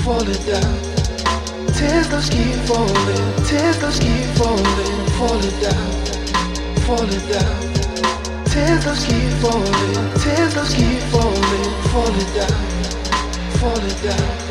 falling down. Tears keep falling, tears keep falling, falling down, falling down. Tears keep falling, tears keep falling, falling down, falling down.